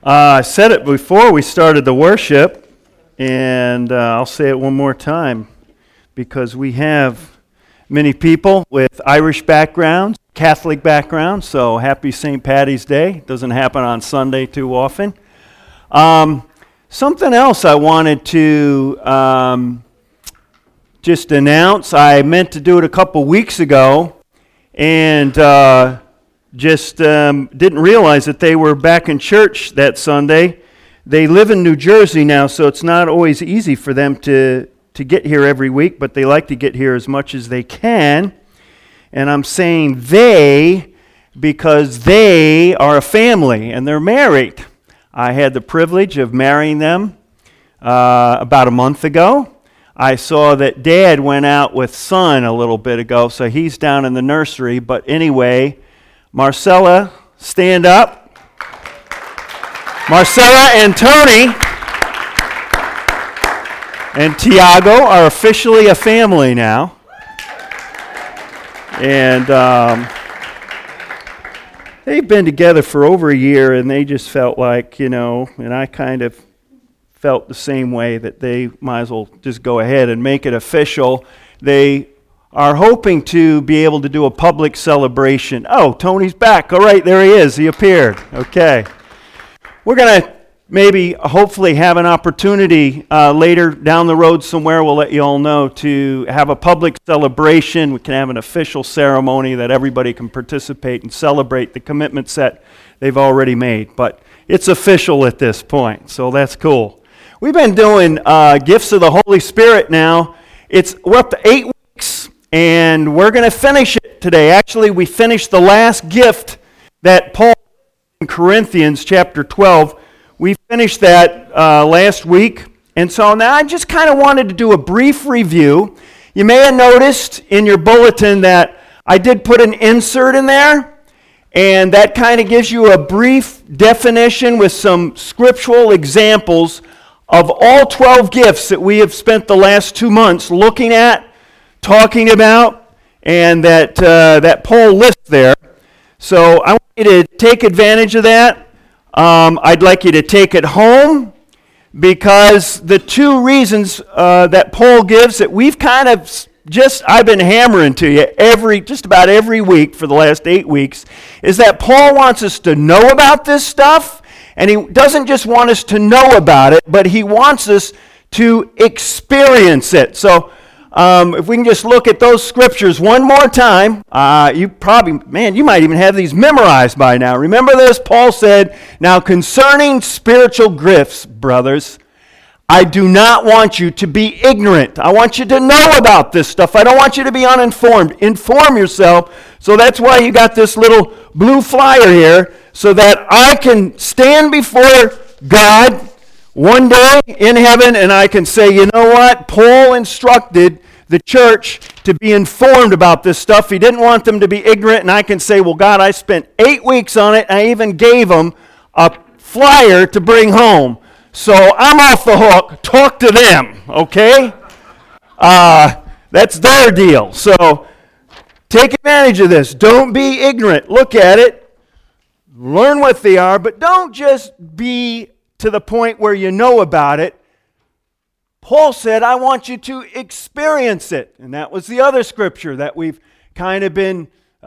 I said it before we started the worship, and I'll say it one more time because we have many people with Irish backgrounds, Catholic backgrounds, so happy St. Paddy's Day. Doesn't happen on Sunday too often. Something else I wanted to just announce. I meant to do it a couple weeks ago, and just didn't realize that they were back in church that Sunday. They live in New Jersey now, so it's not always easy for them to get here every week, but they like to get here as much as they can. And I'm saying they because they are a family and they're married. I had the privilege of marrying them about a month ago. I saw that Dad went out with Son a little bit ago, so he's down in the nursery. But anyway, Marcella, stand up. Marcella and Tony and Tiago are officially a family now. And they've been together for over a year, and they just felt like, and I kind of felt the same way, that they might as well just go ahead and make it official. They are hoping to be able to do a public celebration. Oh, Tony's back. All right, there he is. He appeared. Okay. We're going to maybe, hopefully, have an opportunity later down the road somewhere, we'll let you all know, to have a public celebration. We can have an official ceremony that everybody can participate and celebrate the commitments that they've already made. But it's official at this point, so that's cool. We've been doing Gifts of the Holy Spirit now. We're up to 8 weeks, and we're going to finish it today. Actually, we finished the last gift that Paul in Corinthians chapter 12. We finished that last week, and so now I just kind of wanted to do a brief review. You may have noticed in your bulletin that I did put an insert in there, and that kind of gives you a brief definition with some scriptural examples of all 12 gifts that we have spent the last 2 months looking at, talking about, and that Paul lists there. So I want you to take advantage of that. I'd like you to take it home, because the two reasons that Paul gives that we've kind of I've been hammering to you just about every week for the last 8 weeks, is that Paul wants us to know about this stuff, and he doesn't just want us to know about it, but he wants us to experience it. So if we can just look at those scriptures one more time, you might even have these memorized by now. Remember this? Paul said, "Now concerning spiritual gifts, brothers, I do not want you to be ignorant. I want you to know about this stuff. I don't want you to be uninformed. Inform yourself." So that's why you got this little blue flyer here, so that I can stand before God one day in heaven, and I can say, you know what? Paul instructed the church to be informed about this stuff. He didn't want them to be ignorant, and I can say, well, God, I spent 8 weeks on it, and I even gave them a flyer to bring home. So I'm off the hook. Talk to them, okay? That's their deal. So take advantage of this. Don't be ignorant. Look at it. Learn what they are, but don't just be to the point where you know about it. Paul said, I want you to experience it. And that was the other scripture that we've kind of been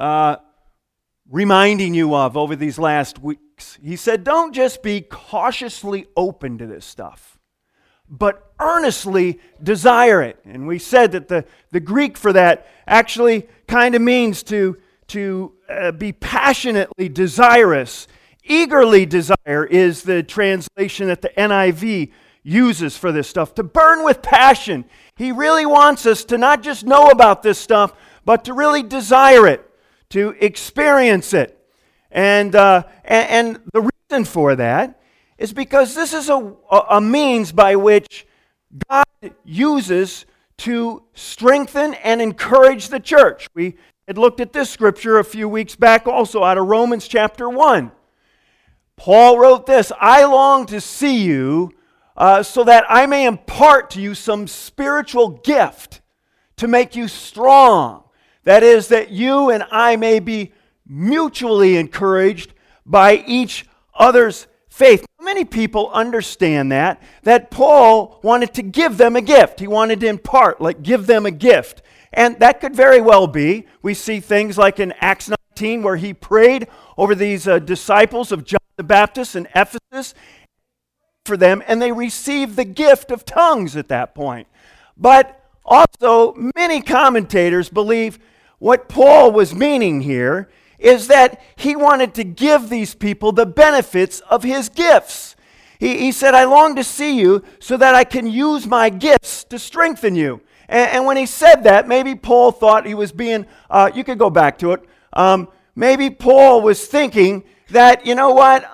reminding you of over these last weeks. He said, don't just be cautiously open to this stuff, but earnestly desire it. And we said that the Greek for that actually kind of means to be passionately desirous. Eagerly desire is the translation that the NIV uses for this stuff. To burn with passion. He really wants us to not just know about this stuff, but to really desire it, to experience it. And the reason for that is because this is a means by which God uses to strengthen and encourage the church. We had looked at this scripture a few weeks back also out of Romans chapter 1. Paul wrote this, I long to see you so that I may impart to you some spiritual gift to make you strong. That is, that you and I may be mutually encouraged by each other's faith. How Many people understand that Paul wanted to give them a gift. He wanted to impart, like give them a gift. And that could very well be. We see things like in Acts 19 where he prayed over these disciples of John the Baptist in Ephesus for them, and they received the gift of tongues at that point. But also, many commentators believe what Paul was meaning here is that he wanted to give these people the benefits of his gifts. He said, I long to see you so that I can use my gifts to strengthen you. And when he said that, maybe Paul thought he was being, you could go back to it, maybe Paul was thinking that, you know what,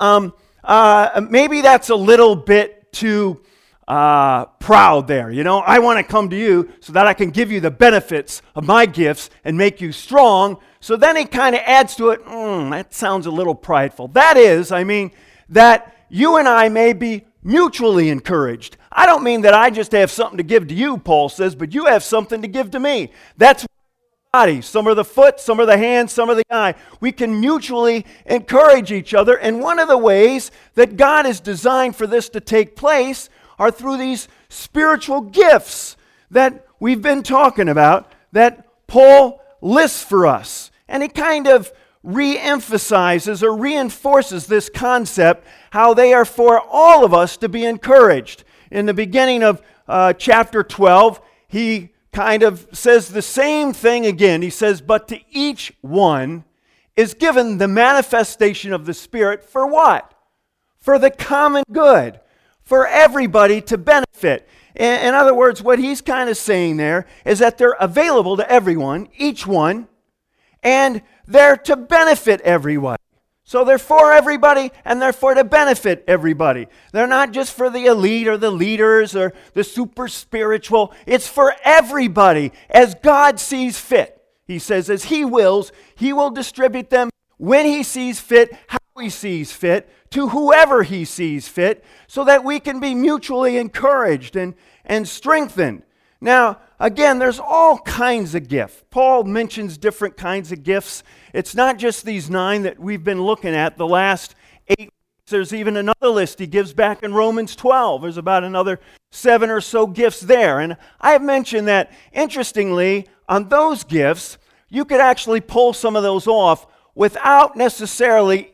maybe that's a little bit too proud there. You know, I want to come to you so that I can give you the benefits of my gifts and make you strong. So then he kind of adds to it, that sounds a little prideful. That is, I mean, that you and I may be mutually encouraged. I don't mean that I just have something to give to you, Paul says, but you have something to give to me. That's body. Some are the foot, some are the hand, some are the eye. We can mutually encourage each other. And one of the ways that God has designed for this to take place are through these spiritual gifts that we've been talking about, that Paul lists for us. And he kind of re-emphasizes or reinforces this concept, how they are for all of us to be encouraged. In the beginning of chapter 12, he kind of says the same thing again. He says, but to each one is given the manifestation of the Spirit for what? For the common good, for everybody to benefit. In other words, what he's kind of saying there is that they're available to everyone, each one, and they're to benefit everyone. So they're for everybody, and they're for to benefit everybody. They're not just for the elite or the leaders or the super spiritual. It's for everybody as God sees fit. He says as He wills, He will distribute them when He sees fit, how He sees fit, to whoever He sees fit, so that we can be mutually encouraged and strengthened. Now, again, there's all kinds of gifts. Paul mentions different kinds of gifts. It's not just these 9 that we've been looking at the last 8 weeks. There's even another list he gives back in Romans 12. There's about another 7 or so gifts there. And I have mentioned that, interestingly, on those gifts, you could actually pull some of those off without necessarily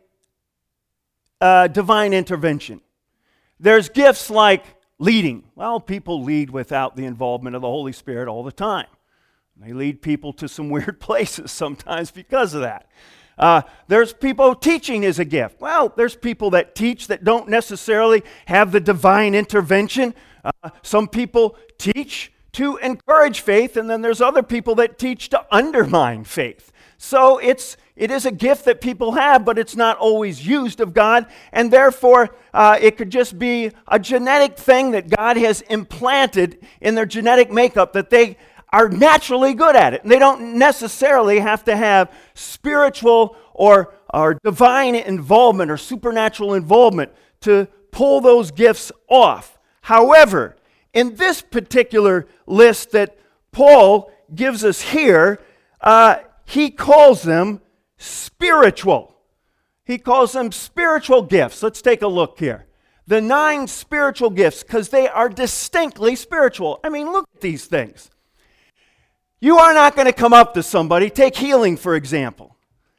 divine intervention. There's gifts like leading. Well, people lead without the involvement of the Holy Spirit all the time. They lead people to some weird places sometimes because of that. There's people, teaching is a gift. Well, there's people that teach that don't necessarily have the divine intervention. Some people teach to encourage faith, and then there's other people that teach to undermine faith. So it is a gift that people have, but it's not always used of God, and therefore it could just be a genetic thing that God has implanted in their genetic makeup, that they are naturally good at it. And they don't necessarily have to have spiritual or divine involvement or supernatural involvement to pull those gifts off. However, in this particular list that Paul gives us here, he calls them spiritual. He calls them spiritual gifts. Let's take a look here. The 9 spiritual gifts, because they are distinctly spiritual. I mean, look at these things. You are not going to come up to somebody, take healing for example.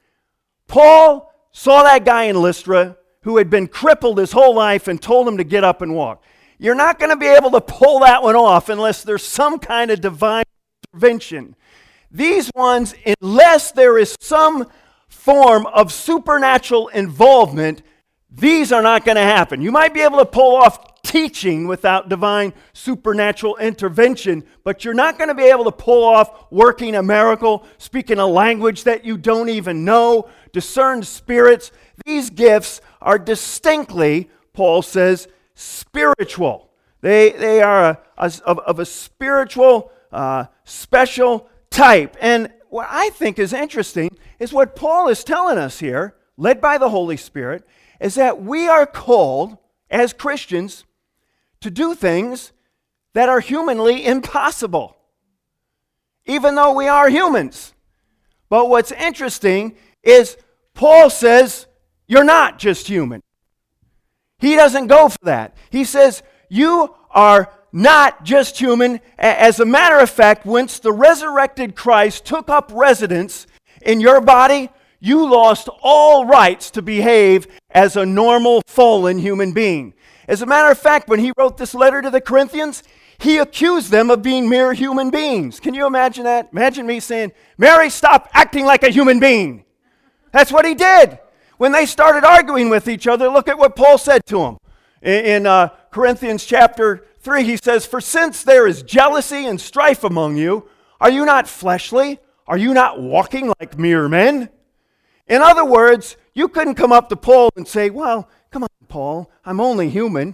Paul saw that guy in Lystra who had been crippled his whole life and told him to get up and walk. You're not going to be able to pull that one off unless there's some kind of divine intervention. These ones, unless there is some form of supernatural involvement, these are not going to happen. You might be able to pull off teaching without divine supernatural intervention, but you're not going to be able to pull off working a miracle, speaking a language that you don't even know, discern spirits. These gifts are distinctly, Paul says, spiritual. They are of a spiritual, special type. And what I think is interesting is what Paul is telling us here, led by the Holy Spirit, is that we are called as Christians to do things that are humanly impossible, even though we are humans. But what's interesting is Paul says, you're not just human. He doesn't go for that. He says, you are not just human. As a matter of fact, once the resurrected Christ took up residence in your body, you lost all rights to behave as a normal, fallen human being. As a matter of fact, when he wrote this letter to the Corinthians, he accused them of being mere human beings. Can you imagine that? Imagine me saying, Mary, stop acting like a human being. That's what he did. When they started arguing with each other, look at what Paul said to them. In Corinthians chapter 3, he says, for since there is jealousy and strife among you, are you not fleshly? Are you not walking like mere men? In other words, you couldn't come up to Paul and say, well, come on, Paul, I'm only human.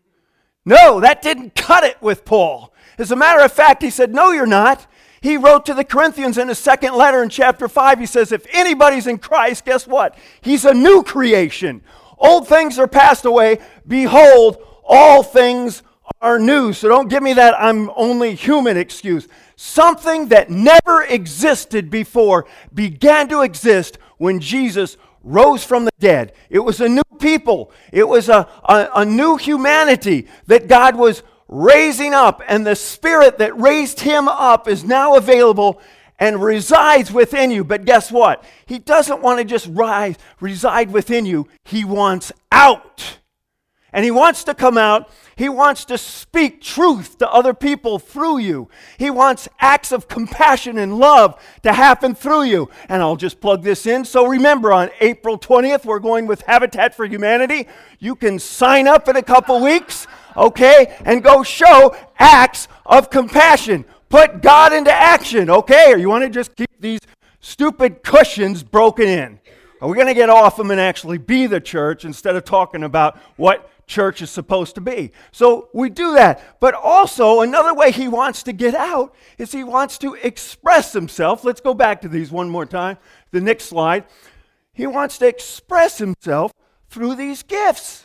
No, that didn't cut it with Paul. As a matter of fact, he said, no, you're not. He wrote to the Corinthians in his second letter in chapter 5, he says, if anybody's in Christ, guess what? He's a new creation. Old things are passed away. Behold, all things are new. So don't give me that I'm only human excuse. Something that never existed before began to exist when Jesus rose from the dead. It was a new people. It was a new humanity that God was raising up, and the Spirit that raised him up is now available and resides within you. But guess what? He doesn't want to just reside within you. He wants out. And he wants to come out. He wants to speak truth to other people through you. He wants acts of compassion and love to happen through you. And I'll just plug this in. So remember, on April 20th, we're going with Habitat for Humanity. You can sign up in a couple weeks, okay, and go show acts of compassion. Put God into action, okay? Or you want to just keep these stupid cushions broken in? Are we going to get off them and actually be the church instead of talking about what church is supposed to be? So we do that. But also, another way he wants to get out is he wants to express himself. Let's go back to these one more time. The next slide. He wants to express himself through these gifts.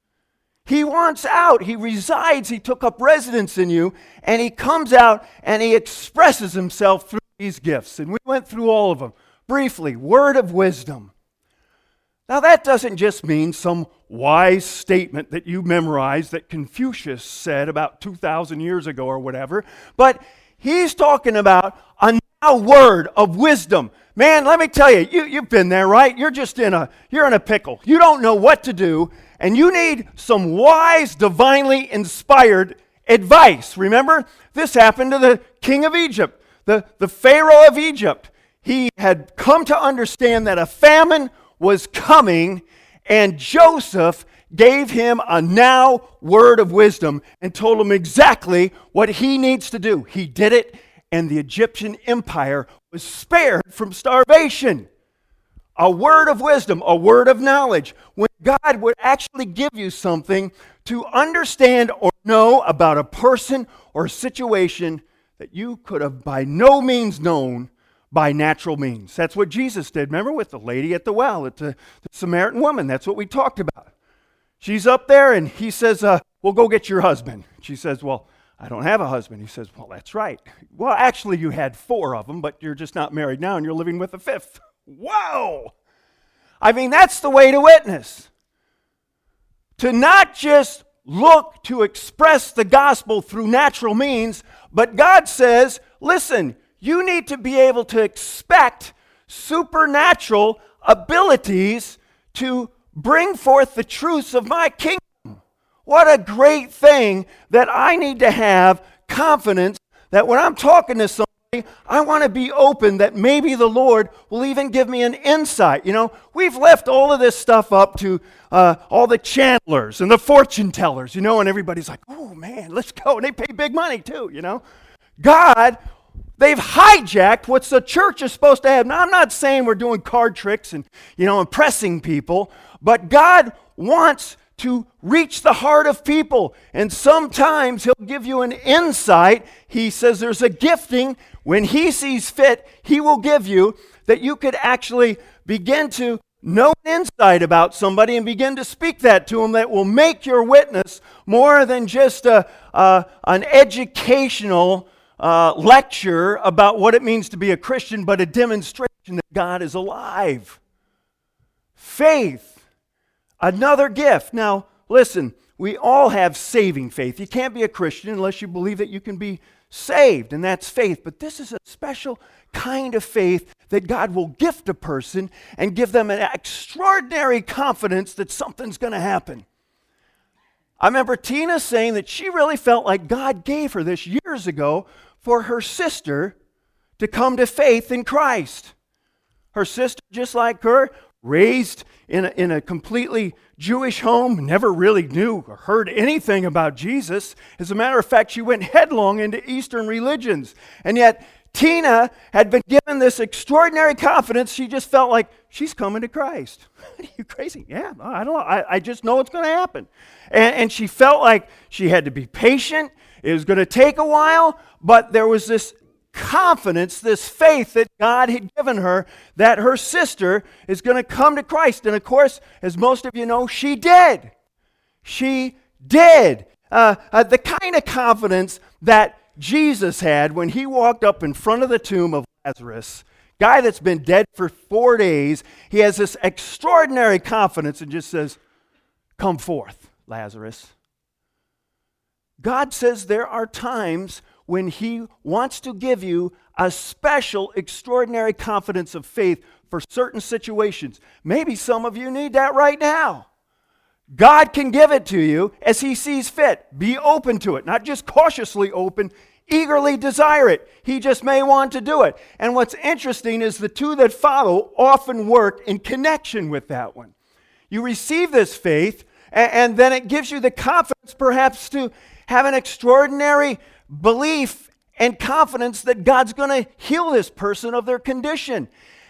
He wants out. He resides. He took up residence in you, and he comes out and he expresses himself through these gifts. And we went through all of them briefly. Word of wisdom. Now that doesn't just mean some wise statement that you memorized that Confucius said about 2,000 years ago or whatever, but he's talking about a now word of wisdom. Man, let me tell you, you've been there, right? You're in a pickle. You don't know what to do, and you need some wise, divinely inspired advice. Remember, this happened to the king of Egypt, the Pharaoh of Egypt. He had come to understand that a famine was coming, and Joseph gave him a now word of wisdom and told him exactly what he needs to do. He did it, and the Egyptian empire was spared from starvation. A word of wisdom, a word of knowledge. When God would actually give you something to understand or know about a person or situation that you could have by no means known by natural means. That's what Jesus did. Remember with the lady at the well, at the Samaritan woman. That's what we talked about. She's up there and he says, well, go get your husband. She says, well, I don't have a husband. He says, well, that's right. Well, actually you had 4 of them, but you're just not married now and you're living with a 5th. Wow! I mean, that's the way to witness. To not just look to express the gospel through natural means, but God says, listen, you need to be able to expect supernatural abilities to bring forth the truths of my kingdom. What a great thing that I need to have confidence that when I'm talking to somebody, I want to be open that maybe the Lord will even give me an insight. You know, we've left all of this stuff up to all the channelers and the fortune tellers, you know, and everybody's like, oh man, let's go. And they pay big money too, you know. God, they've hijacked what the church is supposed to have. Now, I'm not saying we're doing card tricks and, you know, impressing people, but God wants to reach the heart of people. And sometimes He'll give you an insight. He says there's a gifting. When He sees fit, He will give you that you could actually begin to know an insight about somebody and begin to speak that to them that will make your witness more than just an educational lecture about what it means to be a Christian, but a demonstration that God is alive. Faith, another gift. Now, Listen, we all have saving faith. You can't be a Christian unless you believe that you can be saved, and that's faith. But this is a special kind of faith that God will gift a person and give them an extraordinary confidence that something's going to happen. I remember Tina saying that she really felt like God gave her this years ago for her sister to come to faith in Christ. Her sister, just like her, raised in a completely Jewish home, never really knew or heard anything about Jesus. As a matter of fact, she went headlong into Eastern religions. And yet, Tina had been given this extraordinary confidence. She just felt like she's coming to Christ. Are you crazy? Yeah, I don't know. I just know it's going to happen. And she felt like she had to be patient. It was going to take a while, but there was this confidence, this faith that God had given her that her sister is going to come to Christ. And of course, as most of you know, she did. She did. The kind of confidence that Jesus had when he walked up in front of the tomb of Lazarus, guy that's been dead for 4 days. He has this extraordinary confidence and just says, "Come forth, Lazarus." God says there are times when he wants to give you a special, extraordinary confidence of faith for certain situations. Maybe some of you need that right now. God can give it to you as he sees fit. Be open to it, not just cautiously open, eagerly desire it. He just may want to do it. And what's interesting is the two that follow often work in connection with that one. You receive this faith, and then it gives you the confidence perhaps to have an extraordinary belief and confidence that God's going to heal this person of their condition.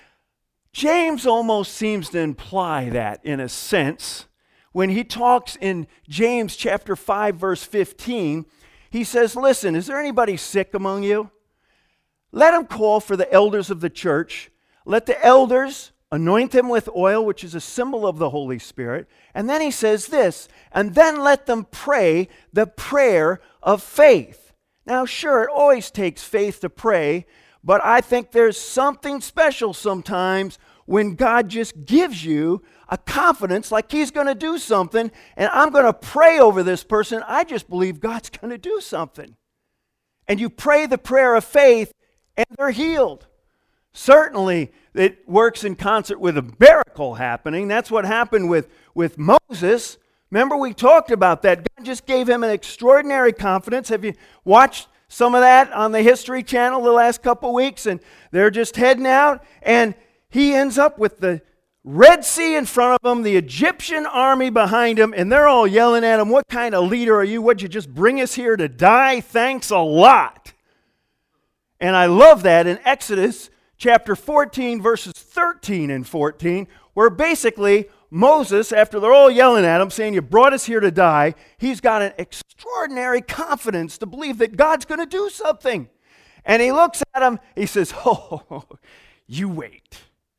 James almost seems to imply that in a sense. When he talks in James chapter 5, verse 15, he says, "Listen, is there anybody sick among you? Let him call for the elders of the church. Let the elders anoint him with oil," which is a symbol of the Holy Spirit. And then he says this, "And then let them pray the prayer of faith." Now, sure, it always takes faith to pray, but I think there's something special sometimes when God just gives you a confidence like he's going to do something, and I'm going to pray over this person. I just believe God's going to do something. And you pray the prayer of faith, and they're healed. Certainly, it works in concert with a miracle happening. That's what happened with Moses. Remember, we talked about that. God just gave him an extraordinary confidence. Have you watched some of that on the History Channel the last couple weeks? And they're just heading out, and he ends up with the Red Sea in front of him, the Egyptian army behind him, and they're all yelling at him, "What kind of leader are you? What'd you just bring us here to die? Thanks a lot." And I love that in Exodus chapter 14, verses 13 and 14, where basically Moses, after they're all yelling at him, saying, "You brought us here to die," he's got an extraordinary confidence to believe that God's going to do something. And he looks at him, he says, "Oh, you wait.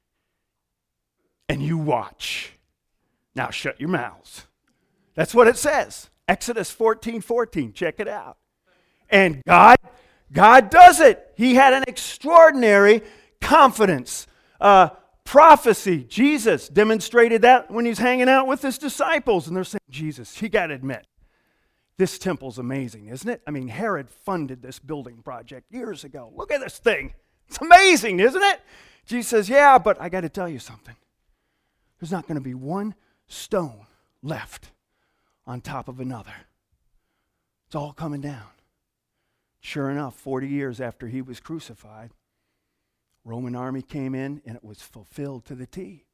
And you watch. Now shut your mouths." That's what it says. Exodus 14:14. Check it out. And God does it. He had an extraordinary confidence. Prophecy. Jesus demonstrated that when he's hanging out with his disciples. And they're saying, "Jesus, you got to admit, this temple's amazing, isn't it? I mean, Herod funded this building project years ago. Look at this thing. It's amazing, isn't it?" Jesus says, "Yeah, but I got to tell you something. There's not going to be one stone left on top of another. It's all coming down." Sure enough, 40 years after he was crucified, Roman army came in and it was fulfilled to the T.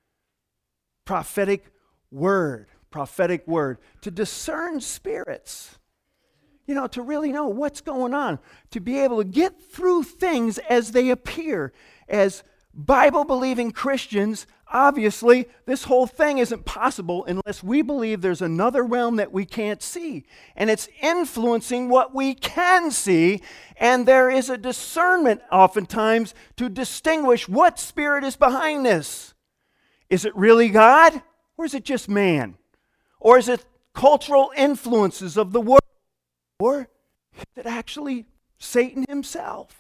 Prophetic word to discern spirits. You know, to really know what's going on, to be able to get through things as they appear. As Bible-believing Christians, obviously, this whole thing isn't possible unless we believe there's another realm that we can't see. And it's influencing what we can see, and there is a discernment oftentimes to distinguish what spirit is behind this. Is it really God, or is it just man? Or is it cultural influences of the world? Or is it actually Satan himself?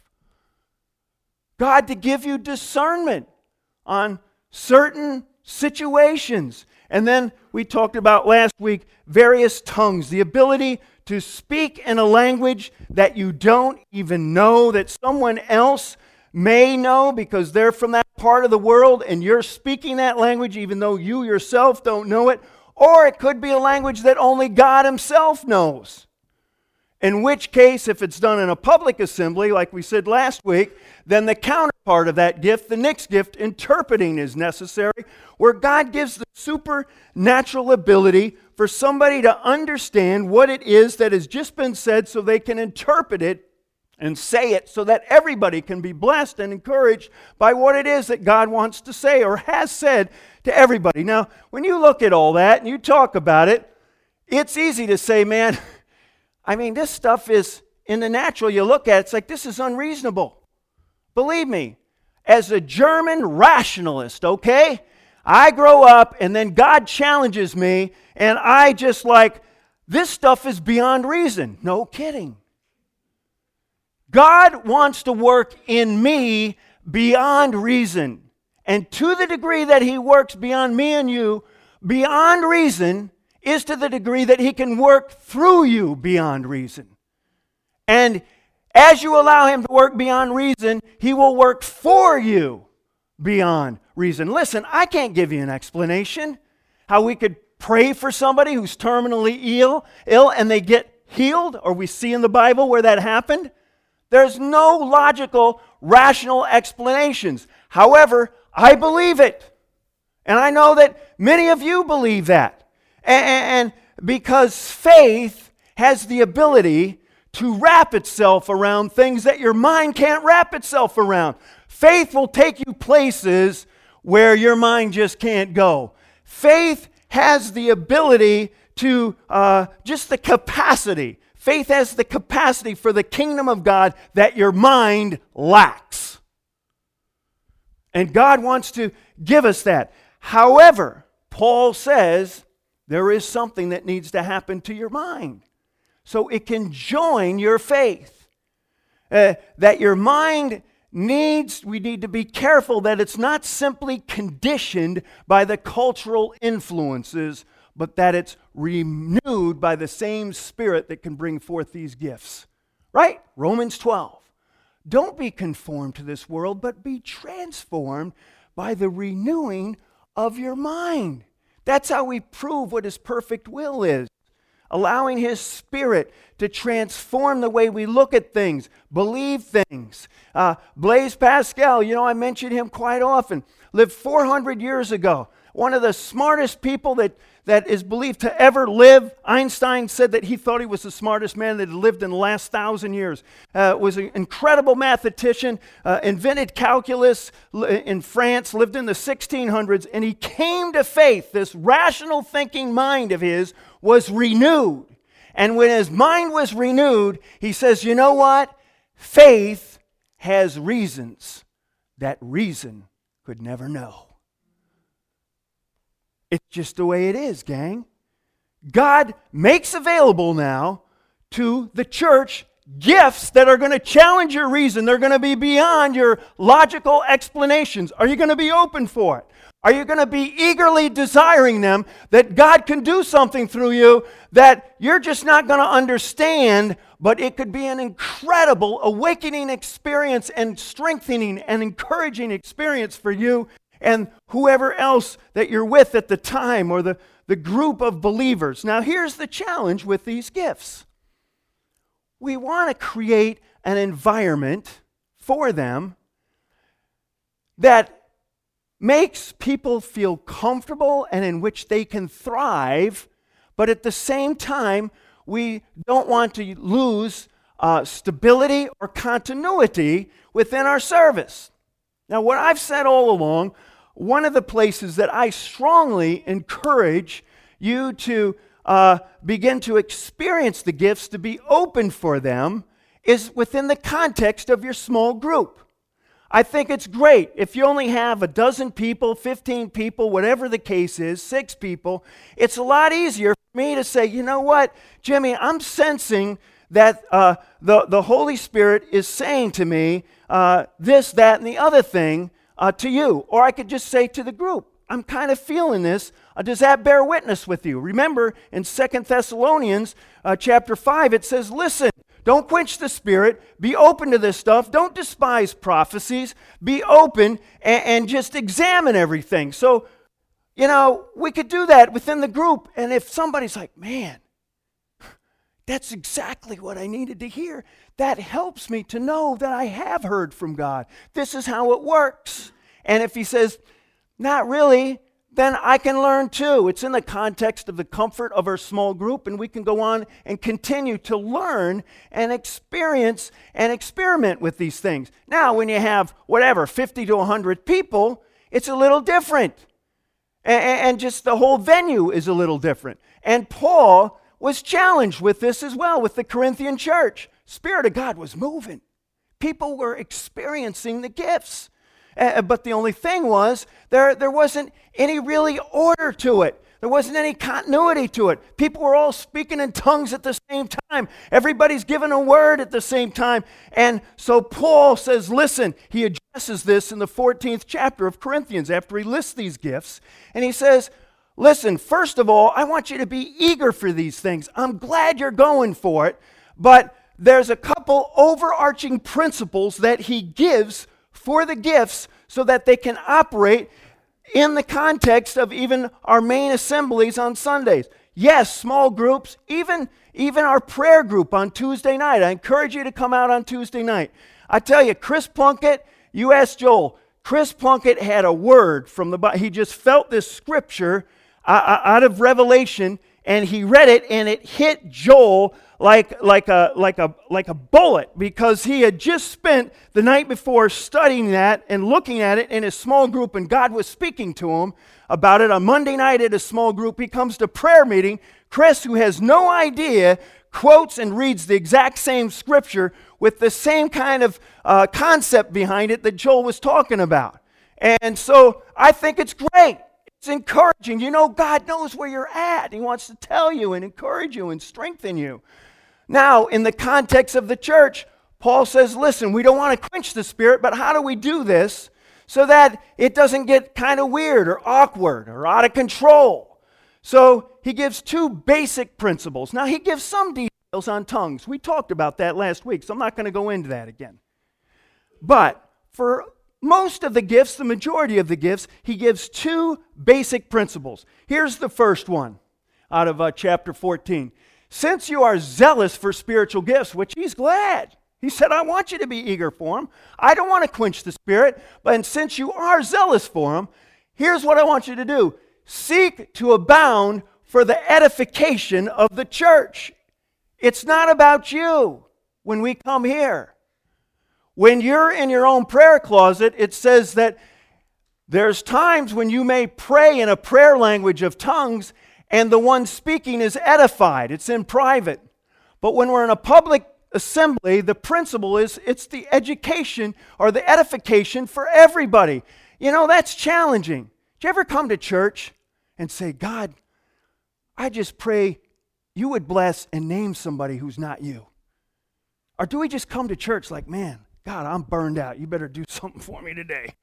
God to give you discernment on certain situations. And then we talked about last week various tongues, the ability to speak in a language that you don't even know, that someone else may know because they're from that part of the world and you're speaking that language even though you yourself don't know it. Or it could be a language that only God Himself knows. In which case, if it's done in a public assembly, like we said last week, then the counterpart of that gift, the next gift, interpreting, is necessary, where God gives the supernatural ability for somebody to understand what it is that has just been said so they can interpret it and say it so that everybody can be blessed and encouraged by what it is that God wants to say or has said to everybody. Now, when you look at all that and you talk about it, it's easy to say, man, I mean, this stuff is, in the natural, you look at it, it's like, this is unreasonable. Believe me, as a German rationalist, okay, I grow up and then God challenges me and I just like, this stuff is beyond reason. No kidding. God wants to work in me beyond reason. And to the degree that He works beyond me and you, beyond reason, is to the degree that He can work through you beyond reason. And as you allow Him to work beyond reason, He will work for you beyond reason. Listen, I can't give you an explanation how we could pray for somebody who's terminally ill and they get healed, or we see in the Bible where that happened. There's no logical, rational explanations. However, I believe it. And I know that many of you believe that. And because faith has the ability to wrap itself around things that your mind can't wrap itself around. Faith will take you places where your mind just can't go. Faith has the ability to, just the capacity. Faith has the capacity for the kingdom of God that your mind lacks. And God wants to give us that. However, Paul says there is something that needs to happen to your mind so it can join your faith. That your mind we need to be careful that it's not simply conditioned by the cultural influences, but that it's renewed by the same Spirit that can bring forth these gifts. Right? Romans 12. Don't be conformed to this world, but be transformed by the renewing of your mind. That's how we prove what His perfect will is. Allowing His Spirit to transform the way we look at things, believe things. Blaise Pascal, I mention him quite often, lived 400 years ago. One of the smartest people that is believed to ever live. Einstein said that he thought he was the smartest man that had lived in the last 1,000 years. Was an incredible mathematician, invented calculus in France, lived in the 1600s, and he came to faith. This rational thinking mind of his was renewed. And when his mind was renewed, he says, you know what? Faith has reasons that reason could never know. It's just the way it is, gang. God makes available now to the church gifts that are going to challenge your reason. They're going to be beyond your logical explanations. Are you going to be open for it? Are you going to be eagerly desiring them, that God can do something through you that you're just not going to understand, but it could be an incredible awakening experience and strengthening and encouraging experience for you and whoever else that you're with at the time, or the group of believers. Now, here's the challenge with these gifts. We want to create an environment for them that makes people feel comfortable and in which they can thrive, but at the same time, we don't want to lose stability or continuity within our service. Now, what I've said all along, one of the places that I strongly encourage you to begin to experience the gifts, to be open for them, is within the context of your small group. I think it's great if you only have a dozen people, 15 people, whatever the case is, 6 people. It's a lot easier for me to say, you know what, Jimmy, I'm sensing that the Holy Spirit is saying to me this, that, and the other thing to you. Or I could just say to the group, I'm kind of feeling this. Does that bear witness with you? Remember, in 2 Thessalonians chapter 5, it says, listen, don't quench the Spirit. Be open to this stuff. Don't despise prophecies. Be open and just examine everything. So, we could do that within the group. And if somebody's like, man, that's exactly what I needed to hear, that helps me to know that I have heard from God. This is how it works. And if he says, not really, then I can learn too. It's in the context of the comfort of our small group, and we can go on and continue to learn and experience and experiment with these things. Now, when you have, 50 to 100 people, it's a little different. And just the whole venue is a little different. And Paul was challenged with this as well, with the Corinthian church. Spirit of God was moving. People were experiencing the gifts. But the only thing was, there wasn't any really order to it. There wasn't any continuity to it. People were all speaking in tongues at the same time. Everybody's giving a word at the same time. And so Paul says, listen, he addresses this in the 14th chapter of Corinthians after he lists these gifts. And he says, listen, first of all, I want you to be eager for these things. I'm glad you're going for it. But there's a couple overarching principles that he gives for the gifts so that they can operate in the context of even our main assemblies on Sundays. Yes, small groups, even our prayer group on Tuesday night. I encourage you to come out on Tuesday night. I tell you, Chris Plunkett, you asked Joel, Chris Plunkett had a word from the Bible. He just felt this scripture out of Revelation, and he read it, and it hit Joel like a bullet, because he had just spent the night before studying that and looking at it in his small group, and God was speaking to him about it. On Monday night at a small group, he comes to prayer meeting. Chris, who has no idea, quotes and reads the exact same scripture with the same kind of concept behind it that Joel was talking about. And so I think it's great. It's encouraging. God knows where you're at. He wants to tell you and encourage you and strengthen you. Now, in the context of the church, Paul says, listen, we don't want to quench the Spirit, but how do we do this so that it doesn't get kind of weird or awkward or out of control? So he gives two basic principles. Now, he gives some details on tongues. We talked about that last week, so I'm not going to go into that again. But for most of the gifts, the majority of the gifts, he gives two basic principles. Here's the first one out of chapter 14. Since you are zealous for spiritual gifts, which he's glad. He said, I want you to be eager for them. I don't want to quench the Spirit, but since you are zealous for them, here's what I want you to do. Seek to abound for the edification of the church. It's not about you when we come here. When you're in your own prayer closet, it says that there's times when you may pray in a prayer language of tongues and the one speaking is edified. It's in private. But when we're in a public assembly, the principle is it's the education or the edification for everybody. That's challenging. Do you ever come to church and say, God, I just pray you would bless and name somebody who's not you? Or do we just come to church like, man, God, I'm burned out. You better do something for me today.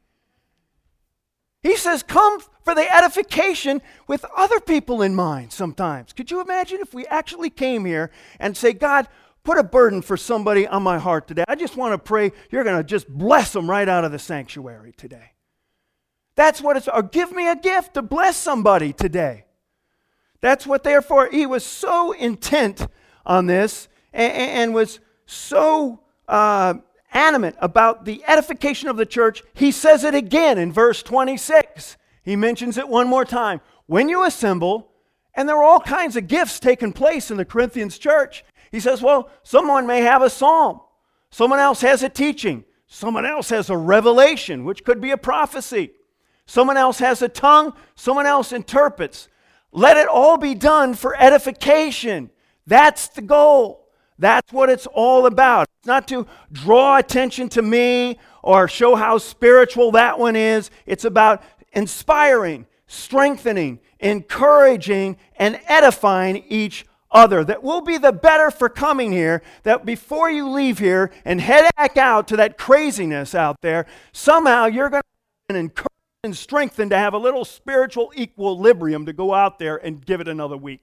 He says, come for the edification with other people in mind sometimes. Could you imagine if we actually came here and say, God, put a burden for somebody on my heart today. I just want to pray you're going to just bless them right out of the sanctuary today. That's what it's, or give me a gift to bless somebody today. That's what, therefore, he was so intent on this and was so animate about the edification of the church. He says it again in verse 26. He mentions it one more time. When you assemble, and there are all kinds of gifts taking place in the Corinthians church. He says, well, someone may have a psalm. Someone else has a teaching. Someone else has a revelation, which could be a prophecy. Someone else has a tongue. Someone else interprets. Let it all be done for edification. That's the goal. That's what it's all about. It's not to draw attention to me or show how spiritual that one is. It's about inspiring, strengthening, encouraging, and edifying each other. That we'll be the better for coming here, that before you leave here and head back out to that craziness out there, somehow you're going to have an encouragement and strengthened to have a little spiritual equilibrium to go out there and give it another week.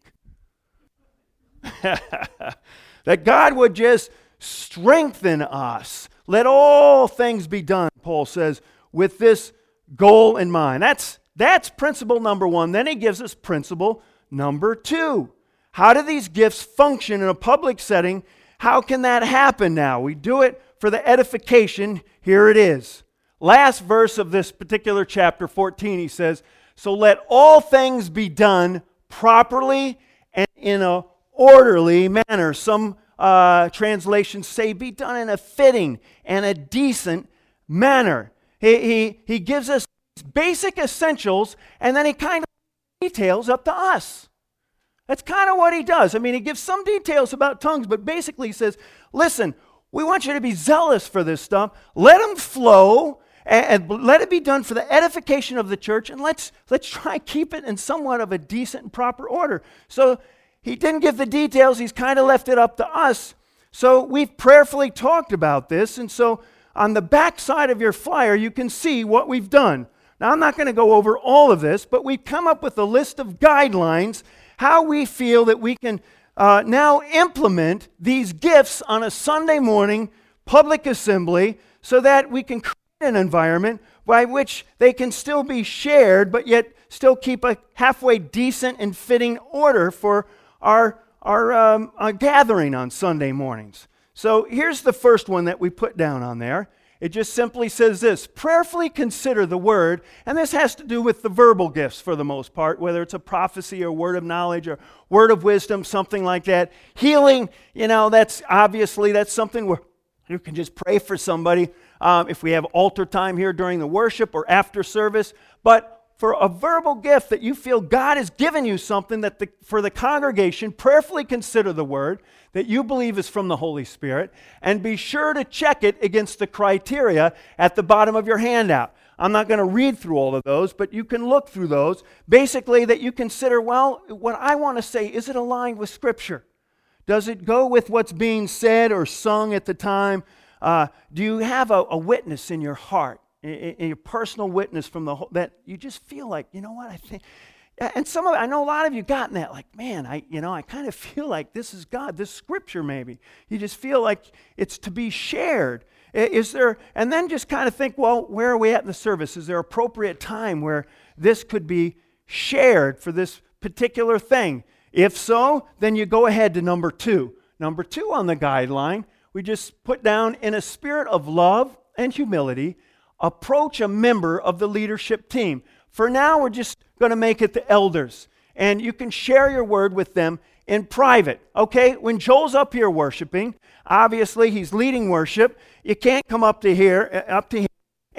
That God would just strengthen us. Let all things be done, Paul says, with this goal in mind. That's principle number one. Then he gives us principle number two. How do these gifts function in a public setting? How can that happen now? We do it for the edification. Here it is. Last verse of this particular chapter 14, he says, so let all things be done properly and in a orderly manner. Some translations say be done in a fitting and a decent manner. He gives us basic essentials, and then he kind of details up to us. That's kind of what he does. I mean, he gives some details about tongues, but basically he says, listen, we want you to be zealous for this stuff. Let them flow, and let it be done for the edification of the church, and let's try to keep it in somewhat of a decent and proper order. So he didn't give the details. He's kind of left it up to us. So we've prayerfully talked about this, and so on the back side of your flyer, you can see what we've done. Now, I'm not going to go over all of this, but we've come up with a list of guidelines how we feel that we can now implement these gifts on a Sunday morning public assembly so that we can create an environment by which they can still be shared, but yet still keep a halfway decent and fitting order for our gathering on Sunday mornings. So here's the first one that we put down on there. It just simply says this: prayerfully consider the word, and this has to do with the verbal gifts for the most part, whether it's a prophecy or word of knowledge or word of wisdom, something like that. Healing, that's something where you can just pray for somebody if we have altar time here during the worship or after service. But for a verbal gift that you feel God has given you something for the congregation, prayerfully consider the word that you believe is from the Holy Spirit, and be sure to check it against the criteria at the bottom of your handout. I'm not going to read through all of those, but you can look through those. Basically, that you consider, well, what I want to say, is it aligned with Scripture? Does it go with what's being said or sung at the time? Do you have a witness in your heart? In your personal witness from that you just feel like, you know what, I think, and I know a lot of you gotten that, like, man, I kind of feel like this is God, this Scripture maybe. You just feel like it's to be shared. Is there, and then just kind of think, well, where are we at in the service? Is there appropriate time where this could be shared for this particular thing? If so, then you go ahead to number two. Number two on the guideline, we just put down, in a spirit of love and humility, approach a member of the leadership team. For now, we're just going to make it the elders. And you can share your word with them in private. Okay? When Joel's up here worshiping, obviously he's leading worship. You can't come up to him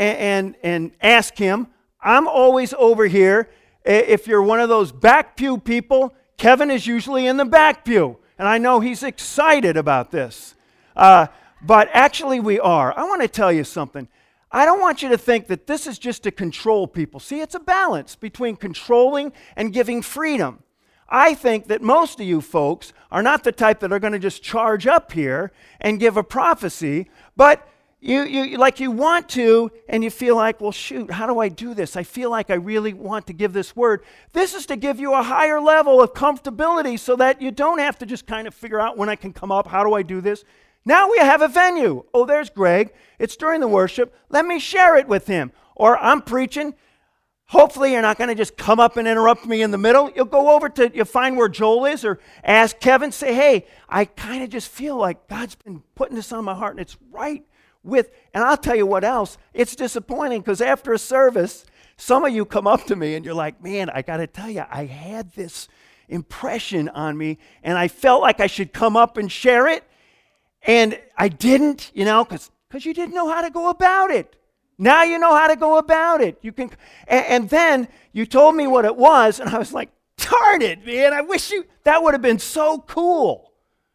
and ask him. I'm always over here. If you're one of those back pew people, Kevin is usually in the back pew. And I know he's excited about this. But actually we are. I want to tell you something. I don't want you to think that this is just to control people. See, it's a balance between controlling and giving freedom. I think that most of you folks are not the type that are going to just charge up here and give a prophecy, but you want to, and you feel like, well, shoot, how do I do this? I feel like I really want to give this word. This is to give you a higher level of comfortability so that you don't have to just kind of figure out when I can come up, how do I do this? Now we have a venue. Oh, there's Greg. It's during the worship. Let me share it with him. Or I'm preaching. Hopefully you're not going to just come up and interrupt me in the middle. You'll go over you'll find where Joel is, or ask Kevin, say, hey, I kind of just feel like God's been putting this on my heart, and it's right with, and I'll tell you what else, it's disappointing because after a service, some of you come up to me and you're like, man, I got to tell you, I had this impression on me, and I felt like I should come up and share it. And I didn't, because you didn't know how to go about it. Now you know how to go about it. You can, and then you told me what it was, and I was like, darn it, man, I wish that would have been so cool,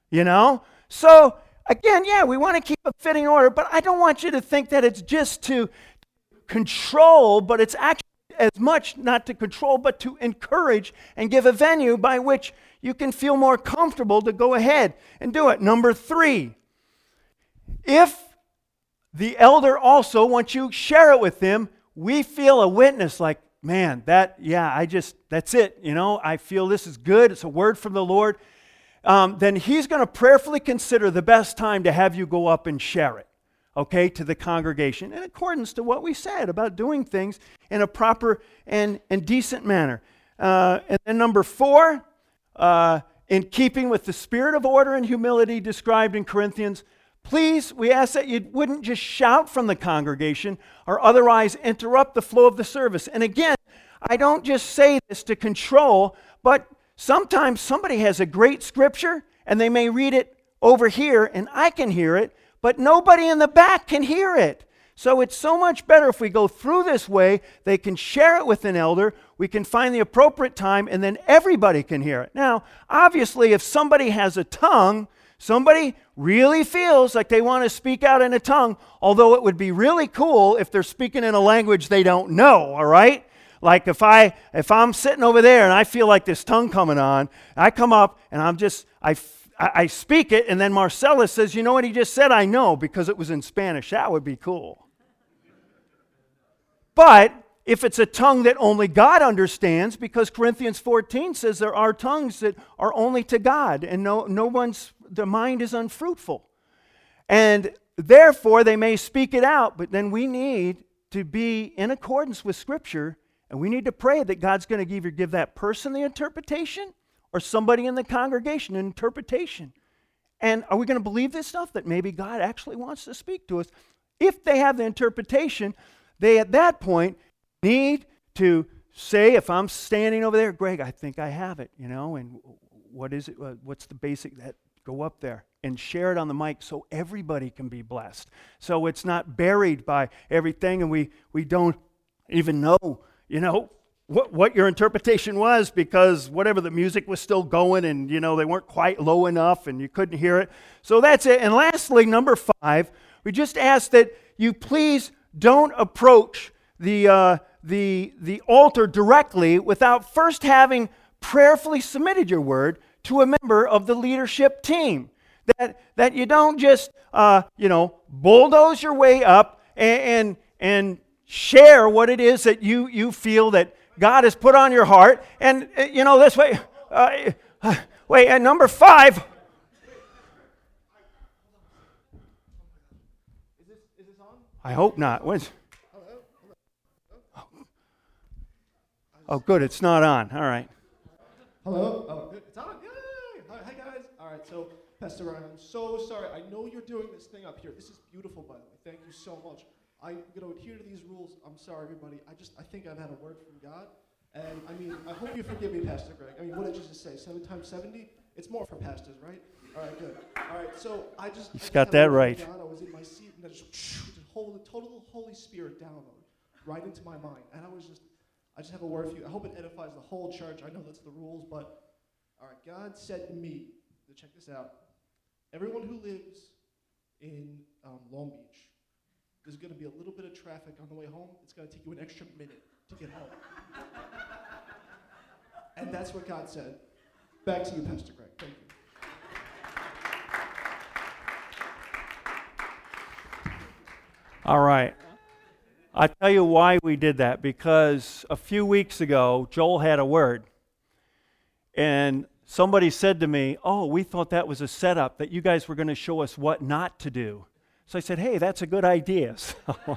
So, again, yeah, we want to keep a fitting order, but I don't want you to think that it's just to control, but it's actually as much not to control, but to encourage and give a venue by which you can feel more comfortable to go ahead and do it. Number three, if the elder also, once you share it with them, we feel a witness like, man, that's it. I feel this is good. It's a word from the Lord. Then he's going to prayerfully consider the best time to have you go up and share it, okay, to the congregation in accordance to what we said about doing things in a proper and decent manner. And then number 4, in keeping with the spirit of order and humility described in Corinthians, please, we ask that you wouldn't just shout from the congregation or otherwise interrupt the flow of the service. And again, I don't just say this to control, but sometimes somebody has a great scripture and they may read it over here and I can hear it, but nobody in the back can hear it. So it's so much better if we go through this way. They can share it with an elder. We can find the appropriate time and then everybody can hear it. Now, obviously, if somebody has a tongue, somebody really feels like they want to speak out in a tongue, although it would be really cool if they're speaking in a language they don't know, all right? Like if I'm sitting over there and I feel like this tongue coming on, I come up and I speak it, and then Marcellus says, you know what he just said? I know, because it was in Spanish. That would be cool. But if it's a tongue that only God understands, because Corinthians 14 says there are tongues that are only to God, and the mind is unfruitful. And therefore, they may speak it out, but then we need to be in accordance with Scripture, and we need to pray that God's going to give that person the interpretation or somebody in the congregation an interpretation. And are we going to believe this stuff that maybe God actually wants to speak to us? If they have the interpretation, they at that point need to say, if I'm standing over there, Greg, I think I have it, and what is it? What's the basic? That go up there and share it on the mic so everybody can be blessed. So it's not buried by everything and we don't even know, what your interpretation was, because whatever, the music was still going and, they weren't quite low enough and you couldn't hear it. So that's it. And lastly, number 5, we just ask that you please don't approach the altar directly without first having prayerfully submitted your word to a member of the leadership team. That you don't just, bulldoze your way up and share what it is that you feel that God has put on your heart. And, this way, wait, and number 5. Is this on? I hope not. Oh, good, it's not on. All right. Hello? Oh, good. It's on. Yay! Hi, guys. All right, so, Pastor Ryan, I'm so sorry. I know you're doing this thing up here. This is beautiful, by the way. Thank you so much. I'm going to adhere to these rules. I'm sorry, everybody. I think I've had a word from God. And, I hope you forgive me, Pastor Greg. What did Jesus say? 7 times 70? It's more for pastors, right? All right, good. All right, so I just got that right. God. I was in my seat, and the total Holy Spirit download right into my mind. And I just have a word for you. I hope it edifies the whole church. I know that's the rules, but, all right, God said to me, check this out, everyone who lives in Long Beach, there's going to be a little bit of traffic on the way home. It's going to take you an extra minute to get home. And that's what God said. Back to you, Pastor Greg. Thank you. All right. I'll tell you why we did that. Because a few weeks ago, Joel had a word. And somebody said to me, oh, we thought that was a setup, that you guys were going to show us what not to do. So I said, hey, that's a good idea. So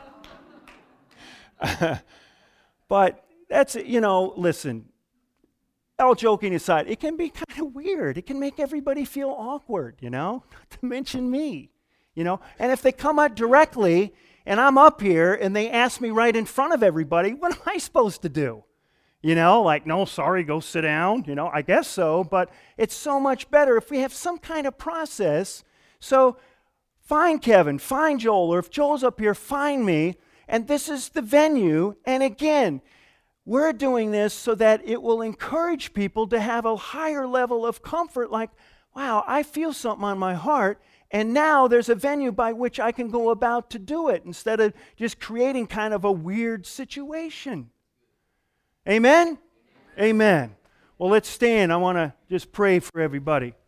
but that's, listen, all joking aside, it can be kind of weird. It can make everybody feel awkward, not to mention me, And if they come out directly and I'm up here and they ask me right in front of everybody, what am I supposed to do? No, sorry, go sit down. I guess so, but it's so much better if we have some kind of process. So find Kevin, find Joel, or if Joel's up here, find me, and this is the venue. And again, we're doing this so that it will encourage people to have a higher level of comfort, like, wow, I feel something on my heart, and now there's a venue by which I can go about to do it instead of just creating kind of a weird situation. Amen? Amen. Well, let's stand. I want to just pray for everybody.